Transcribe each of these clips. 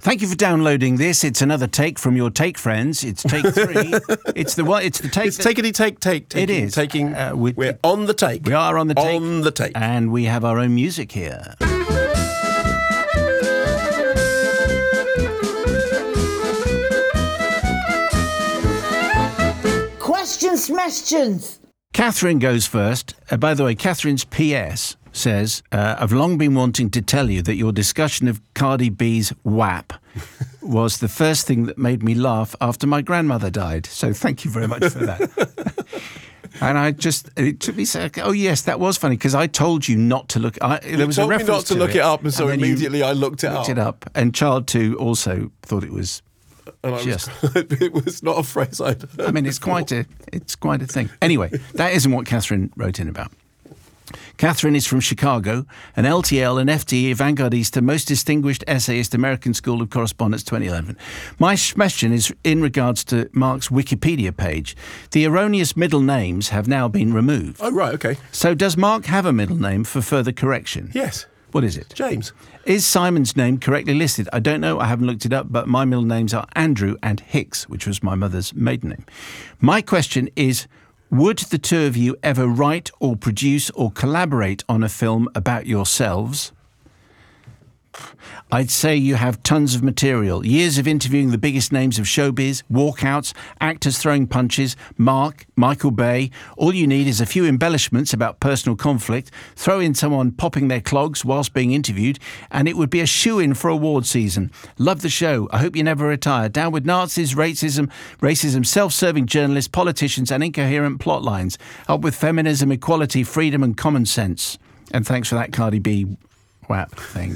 Thank you for downloading this. It's another take from your take friends. It's take 3. It's the what? It's the take. It's take. It is. We're on the take. We are on the take. On the take. And we have our own music here. Questions. Catherine goes first. By the way, Catherine's PS says, I've long been wanting to tell you that your discussion of Cardi B's WAP was the first thing that made me laugh after my grandmother died. So thank you very much for that. And it took me saying, oh yes, that was funny, because I told you not to look. There was a reference not to look it up, and so immediately I looked it up. And Child 2 also thought it was. And it was not a phrase I'd heard. I mean, it's quite a thing. Anyway, that isn't what Catherine wrote in about. Catherine is from Chicago, an LTL and FTE Vanguardista, most distinguished essayist, American School of Correspondence 2011. My question is in regards to Mark's Wikipedia page. The erroneous middle names have now been removed. Oh, right, okay. So does Mark have a middle name for further correction? Yes. What is it? James. Is Simon's name correctly listed? I don't know. I haven't looked it up, but my middle names are Andrew and Hicks, which was my mother's maiden name. My question is, would the two of you ever write or produce or collaborate on a film about yourselves? I'd say you have tons of material. Years of interviewing the biggest names of showbiz, walkouts, actors throwing punches, Michael Bay. All you need is a few embellishments about personal conflict, throw in someone popping their clogs whilst being interviewed, and it would be a shoo-in for award season. Love the show. I hope you never retire. Down with Nazis, racism, self-serving journalists, politicians, and incoherent plot lines. Up with feminism, equality, freedom, and common sense. And thanks for that, Cardi B. WAP thing.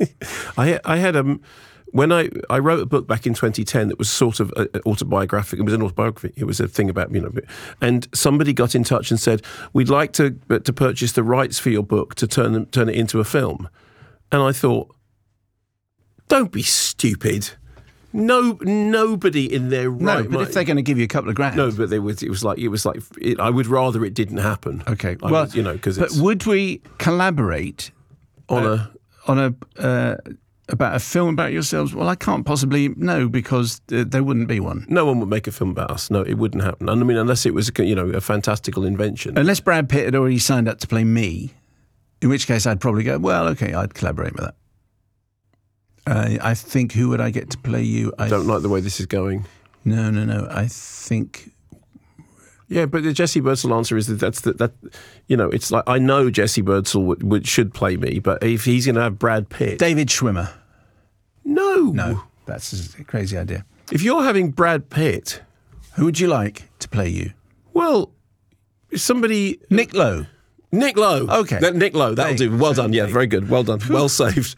I had when I wrote a book back in 2010 that was sort of autobiographic. It was an autobiography. It was a thing about, and somebody got in touch and said, we'd like to purchase the rights for your book to turn it into a film. And I thought, don't be stupid. Nobody in their right. No, but if they're going to give you a couple of grand. No, but it was like I would rather it didn't happen. Okay, because would we collaborate on about a film about yourselves? Well, I can't possibly know, because there wouldn't be one. No one would make a film about us. No, it wouldn't happen. And I mean, unless it was a fantastical invention. Unless Brad Pitt had already signed up to play me, in which case I'd probably go, well, okay, I'd collaborate with that. I think, who would I get to play you? I don't like the way this is going. No. I think. Yeah, but the Jesse Birdsall answer is that it's like, I know Jesse Birdsall should play me, but if he's going to have Brad Pitt... David Schwimmer. No, that's a crazy idea. If you're having Brad Pitt... Who would you like to play you? Well, somebody... Nick Lowe. Nick Lowe. Okay. Nick Lowe, that'll do. Well done, yeah, very good. Well done. Well saved.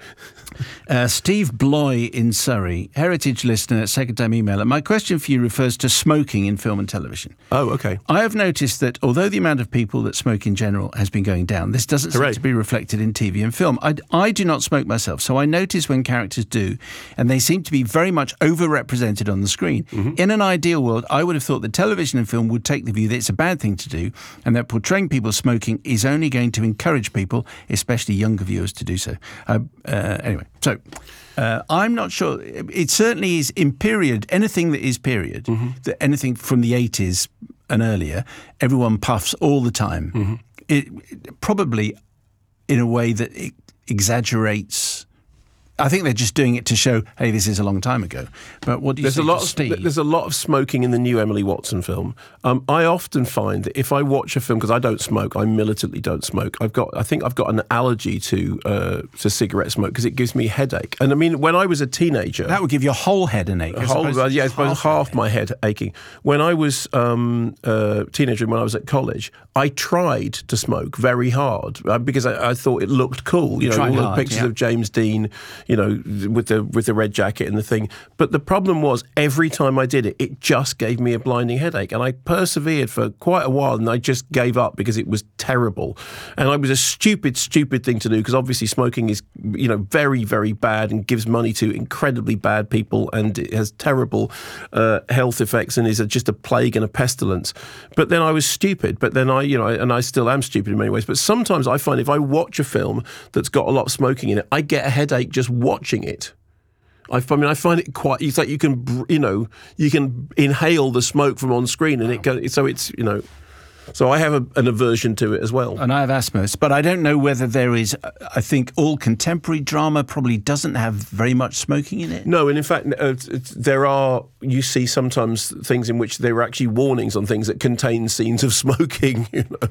Steve Bloy in Surrey, Heritage listener, second-time emailer. My question for you refers to smoking in film and television. Oh, okay. I have noticed that although the amount of people that smoke in general has been going down, this doesn't seem to be reflected in TV and film. I do not smoke myself, so I notice when characters do, and they seem to be very much overrepresented on the screen. Mm-hmm. In an ideal world, I would have thought that television and film would take the view that it's a bad thing to do, and that portraying people smoking is only going to encourage people, especially younger viewers, to do so. Anyway. So, I'm not sure. It certainly is in period, anything that is period, that anything from the 80s and earlier, everyone puffs all the time. Mm-hmm. It probably in a way that it exaggerates. I think they're just doing it to show, hey, this is a long time ago. But what do you think, Steve? There's a lot of smoking in the new Emily Watson film. I often find that if I watch a film, because I don't smoke, I militantly don't smoke. I think I've got an allergy to cigarette smoke because it gives me a headache. And I mean, when I was a teenager, that would give your whole head an ache. I suppose half my head aching. When I was a teenager, and when I was at college, I tried to smoke very hard because I thought it looked cool. All the pictures of James Dean, with the red jacket and the thing. But the problem was, every time I did it, it just gave me a blinding headache. And I persevered for quite a while, and I just gave up because it was terrible. And it was a stupid thing to do, because obviously smoking is, very, very bad and gives money to incredibly bad people, and it has terrible health effects and is just a plague and a pestilence. But then I was stupid. But then I still am stupid in many ways. But sometimes I find if I watch a film that's got a lot of smoking in it, I get a headache just watching it. I find it quite. It's like you can inhale the smoke from on screen, and it goes. So it's So I have an aversion to it as well. And I have asthma, but I don't know whether there is. I think all contemporary drama probably doesn't have very much smoking in it. No, and in fact, there are. You see sometimes things in which there are actually warnings on things that contain scenes of smoking.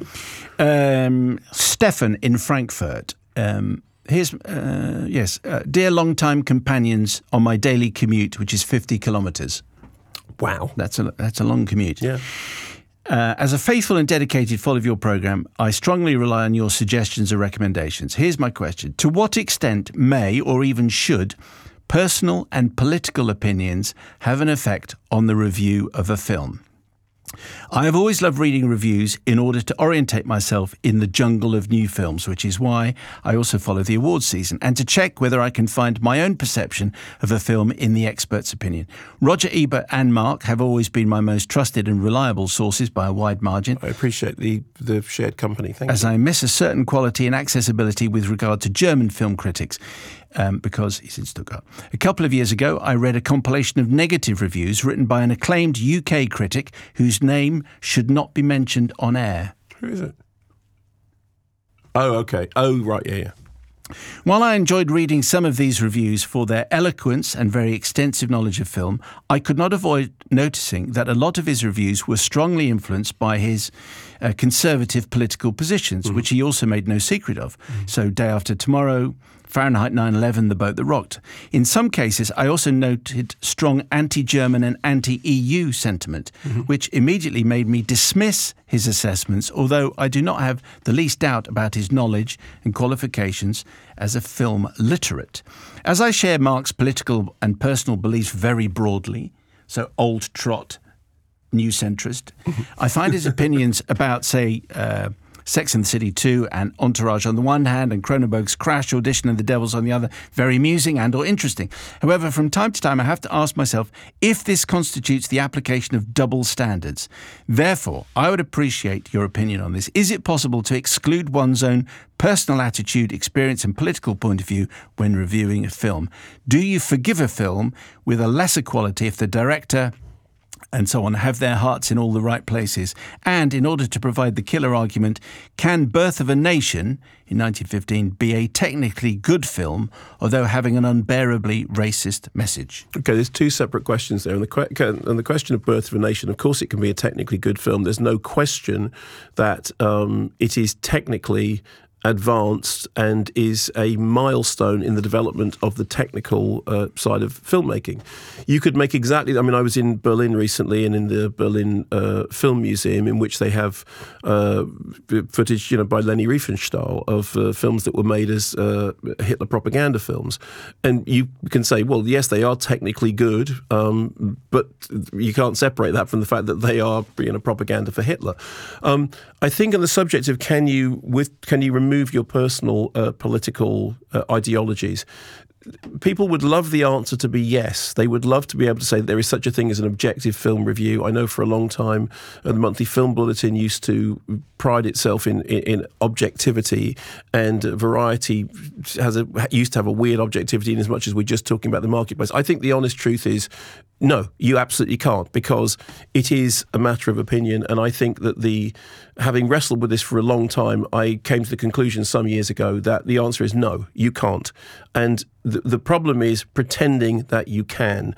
Stefan in Frankfurt. Here's dear long-time companions on my daily commute, which is 50 kilometres. Wow, that's a long commute. Yeah. As a faithful and dedicated follower of your programme, I strongly rely on your suggestions or recommendations. Here's my question. To what extent may, or even should, personal and political opinions have an effect on the review of a film? I have always loved reading reviews in order to orientate myself in the jungle of new films, which is why I also follow the awards season, and to check whether I can find my own perception of a film in the expert's opinion. Roger Ebert and Mark have always been my most trusted and reliable sources by a wide margin. I appreciate the shared company. Thank you. As I miss a certain quality and accessibility with regard to German film critics. Because he's in Stuttgart. A couple of years ago, I read a compilation of negative reviews written by an acclaimed UK critic whose name should not be mentioned on air. Who is it? Oh, okay. Oh, right, yeah. While I enjoyed reading some of these reviews for their eloquence and very extensive knowledge of film, I could not avoid noticing that a lot of his reviews were strongly influenced by his conservative political positions, which he also made no secret of. So Day After Tomorrow, Fahrenheit 9/11, The Boat That Rocked. In some cases, I also noted strong anti-German and anti-EU sentiment, which immediately made me dismiss his assessments, although I do not have the least doubt about his knowledge and qualifications as a film literate. As I share Mark's political and personal beliefs very broadly, so old trot, new centrist, I find his opinions about, say, Sex and the City 2 and Entourage on the one hand and Cronenberg's Crash, Audition and The Devils on the other very amusing and or interesting. However, from time to time I have to ask myself if this constitutes the application of double standards. Therefore, I would appreciate your opinion on this. Is it possible to exclude one's own personal attitude, experience and political point of view when reviewing a film? Do you forgive a film with a lesser quality if the director and so on have their hearts in all the right places? And in order to provide the killer argument, can Birth of a Nation in 1915 be a technically good film, although having an unbearably racist message? Okay, there's two separate questions there. And the question of Birth of a Nation, of course it can be a technically good film. There's no question that it is technically advanced and is a milestone in the development of the technical side of filmmaking. You could make exactly. I mean, I was in Berlin recently, and in the Berlin Film Museum, in which they have footage, by Leni Riefenstahl of films that were made as Hitler propaganda films. And you can say, well, yes, they are technically good, but you can't separate that from the fact that they are, propaganda for Hitler. I think on the subject of can you remove your personal political ideologies, people would love the answer to be yes. They would love to be able to say that there is such a thing as an objective film review. I know for a long time the Monthly Film Bulletin used to pride itself in objectivity, and Variety used to have a weird objectivity in as much as we're just talking about the marketplace. I think the honest truth is no, you absolutely can't, because it is a matter of opinion. And I think that having wrestled with this for a long time, I came to the conclusion some years ago that the answer is no, you can't. And the problem is pretending that you can.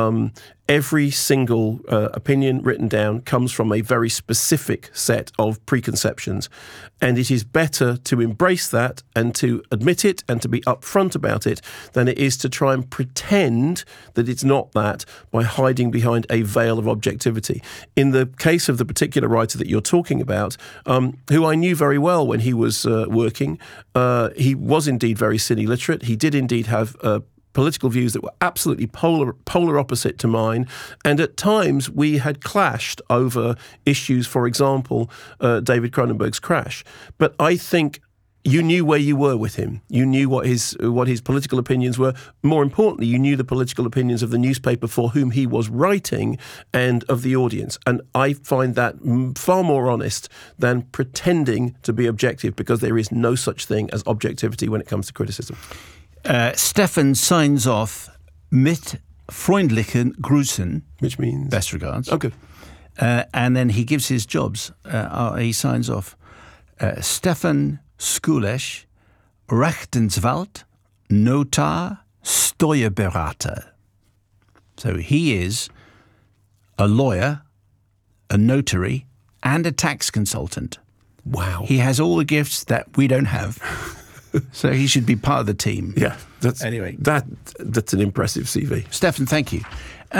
Every single opinion written down comes from a very specific set of preconceptions. And it is better to embrace that and to admit it and to be upfront about it than it is to try and pretend that it's not that by hiding behind a veil of objectivity. In the case of the particular writer that you're talking about, who I knew very well when he was working, he was indeed very cine literate. He did indeed have political views that were absolutely polar opposite to mine, and at times we had clashed over issues, for example, David Cronenberg's Crash. But I think you knew where you were with him. You knew what his political opinions were. More importantly, you knew the political opinions of the newspaper for whom he was writing and of the audience. And I find that far more honest than pretending to be objective, because there is no such thing as objectivity when it comes to criticism. Stefan signs off mit freundlichen Grüßen. Which means? Best regards. Okay. And then he gives his jobs. He signs off. Stefan Skulesch, Rechtsanwalt, Notar, Steuerberater. So he is a lawyer, a notary, and a tax consultant. Wow. He has all the gifts that we don't have. So he should be part of the team. Yeah. That's an impressive CV. Stefan, thank you.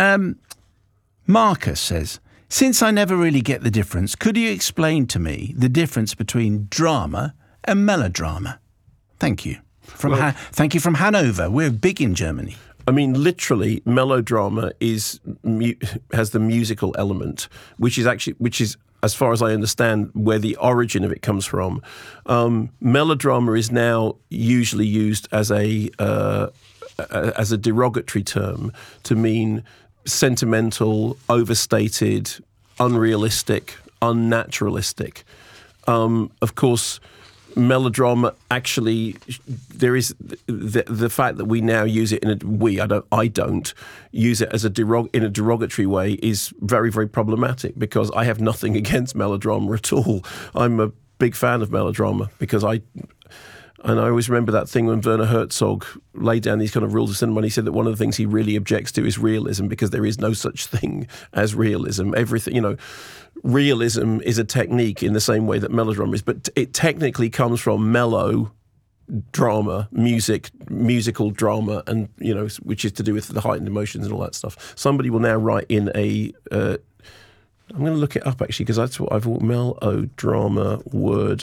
Marcus says, since I never really get the difference, could you explain to me the difference between drama and melodrama? Thank you. Thank you from Hanover. We're big in Germany. I mean, literally, melodrama has the musical element, which is, as far as I understand, where the origin of it comes from. Melodrama is now usually used as a derogatory term to mean sentimental, overstated, unrealistic, unnaturalistic. Of course, melodrama actually, there is the fact that we now use it I don't use it as in a derogatory way is very, very problematic, because I have nothing against melodrama at all. I'm a big fan of melodrama because I always remember that thing when Werner Herzog laid down these kind of rules of cinema, and he said that one of the things he really objects to is realism, because there is no such thing as realism. Everything, realism is a technique in the same way that melodrama is, but it technically comes from mellow drama, musical drama, and, which is to do with the heightened emotions and all that stuff. Somebody will now write in I'm going to look it up, actually, because that's what I've thought, melodrama word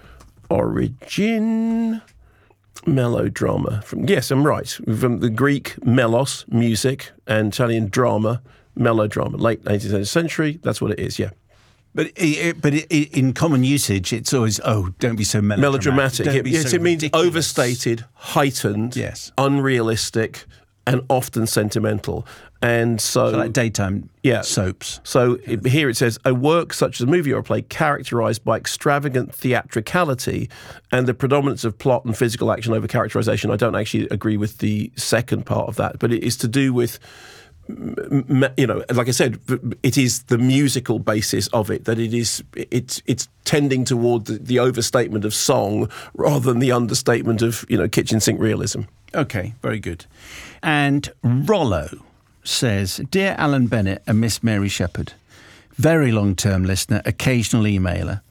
origin, melodrama. Yes, I'm right. From the Greek melos, music, and Italian drama, melodrama. Late 18th century, that's what it is, yeah. But in common usage, it's always, don't be so melodramatic. It means overstated, heightened, unrealistic, and often sentimental. And so like daytime soaps. So here it says, a work such as a movie or a play characterised by extravagant theatricality and the predominance of plot and physical action over characterisation. I don't actually agree with the second part of that, but it is to do with, like I said, it is the musical basis of it, that it's tending toward the overstatement of song rather than the understatement of, kitchen sink realism. Okay, very good. And Rollo says, Dear Alan Bennett and Miss Mary Shepherd, very long-term listener, occasional emailer,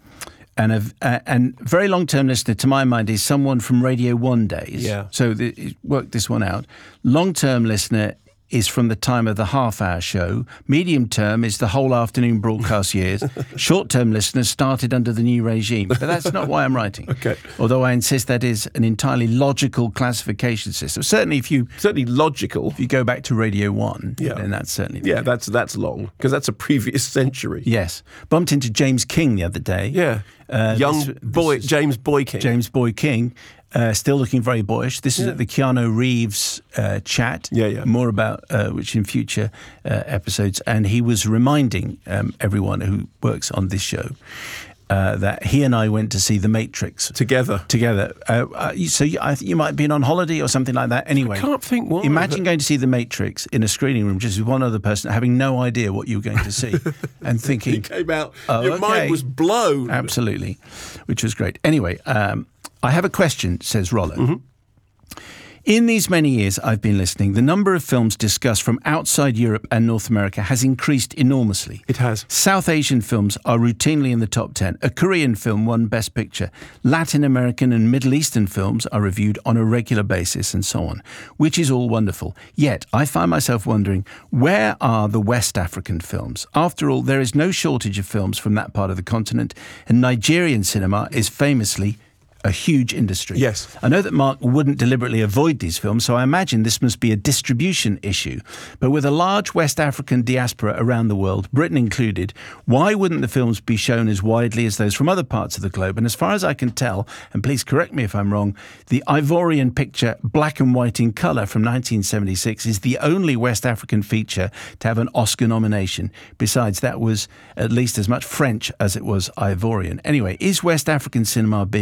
and very long-term listener, to my mind, is someone from Radio 1 days. Yeah. So work this one out. Long-term listener is from the time of the half-hour show. Medium term is the whole afternoon broadcast years. Short-term listeners started under the new regime. But that's not why I'm writing. Okay. Although I insist that is an entirely logical classification system. Certainly logical. If you go back to Radio 1, then that's certainly... Yeah, that's long, because that's a previous century. Yes. Bumped into James King the other day. Yeah. James Boy King. James Boy King. Still looking very boyish. This is at the Keanu Reeves chat. Yeah. More about which in future episodes. And he was reminding everyone who works on this show that he and I went to see The Matrix together. So I think you might have been on holiday or something like that. Anyway, I can't think what. Imagine going to see The Matrix in a screening room just with one other person, having no idea what you were going to see, and thinking you came out. Your mind was blown. Absolutely, which was great. Anyway. I have a question, says Rollo. Mm-hmm. In these many years I've been listening, the number of films discussed from outside Europe and North America has increased enormously. It has. South Asian films are routinely in the top 10. A Korean film won Best Picture. Latin American and Middle Eastern films are reviewed on a regular basis, and so on, which is all wonderful. Yet I find myself wondering, where are the West African films? After all, there is no shortage of films from that part of the continent, and Nigerian cinema is famously a huge industry. Yes. I know that Mark wouldn't deliberately avoid these films, so I imagine this must be a distribution issue. But with a large West African diaspora around the world, Britain included, why wouldn't the films be shown as widely as those from other parts of the globe? And as far as I can tell, and please correct me if I'm wrong, the Ivorian picture Black and White in Colour from 1976 is the only West African feature to have an Oscar nomination. Besides, that was at least as much French as it was Ivorian. Anyway, is West African cinema being ignored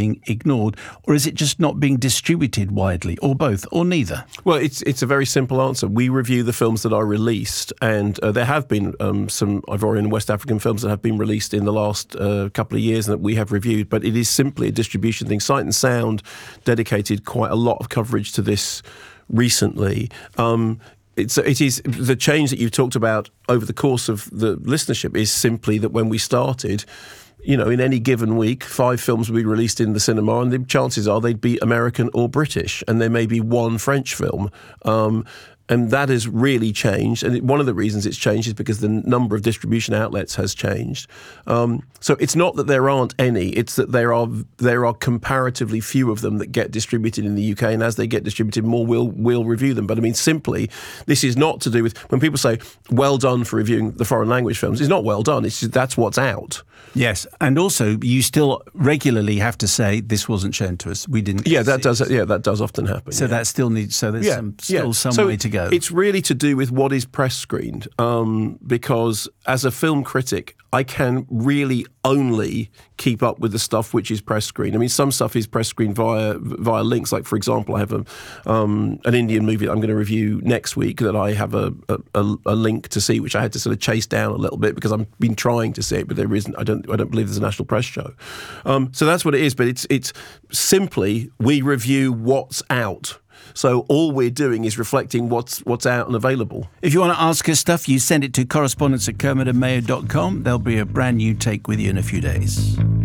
ignored, or is it just not being distributed widely, or both, or neither? Well, it's a very simple answer. We review the films that are released, and there have been some Ivorian and West African films that have been released in the last couple of years and that we have reviewed, but it is simply a distribution thing. Sight and Sound dedicated quite a lot of coverage to this recently. It is the change that you talked about over the course of the listenership is simply that when we started, in any given week, 5 films would be released in the cinema, and the chances are they'd be American or British, and there may be one French film. And that has really changed. And one of the reasons it's changed is because the number of distribution outlets has changed. So it's not that there aren't any, it's that there are comparatively few of them that get distributed in the UK. And as they get distributed more, we'll review them. But I mean, simply, this is not to do with, when people say, well done for reviewing the foreign language films, it's not well done. It's just, that's what's out. Yes, and also you still regularly have to say this wasn't shown to us. We didn't. Yeah, that does often happen. So that still needs. So there's still some way to go. It's really to do with what is press screened, because as a film critic, I can really only keep up with the stuff which is press screened. I mean, some stuff is press screened via links. Like, for example, I have an Indian movie that I'm going to review next week that I have a link to see, which I had to sort of chase down a little bit because I've been trying to see it, but there isn't. I don't believe there's a national press show. So that's what it is. But it's simply we review what's out. So all we're doing is reflecting what's out and available. If you want to ask us stuff, you send it to correspondence@kermodandmayo.com. There'll be a brand new take with you in a few days.